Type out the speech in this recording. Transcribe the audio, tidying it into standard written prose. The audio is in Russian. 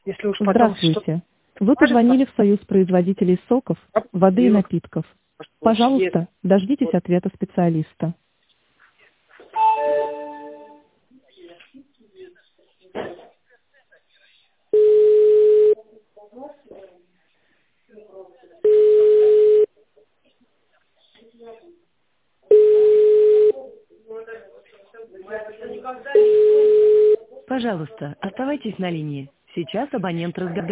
Если уж потом что-то Здравствуйте. Вы скажет, позвонили в Союз производителей соков, воды и напитков. Пожалуйста, дождитесь ответа специалиста. Пожалуйста, оставайтесь на линии. Сейчас абонент разговаривает.